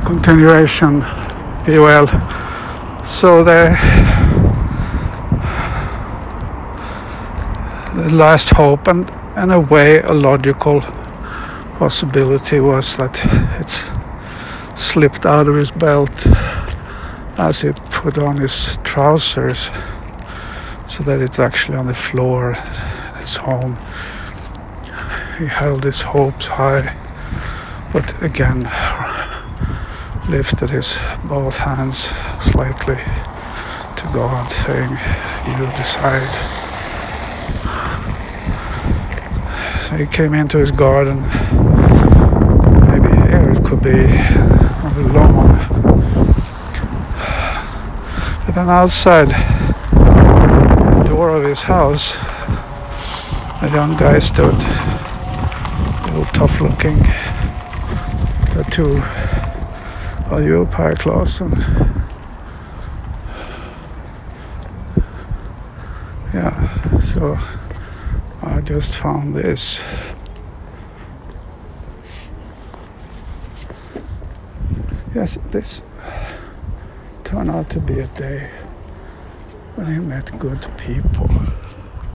continuation be well. So the last hope, and in a way a logical possibility, was that it's slipped out of his belt as he put on his trousers, so that it's actually on the floor at his home. He held his hopes high, but again lifted his both hands slightly to God, saying, "You decide." So he came into his garden. Maybe here it could be on the lawn. But then outside the door of his house, a young guy stood, a little tough-looking tattoo. Are you Per Clausen? Yeah, so I just found this. Yes, this turned out to be a day when he met good people.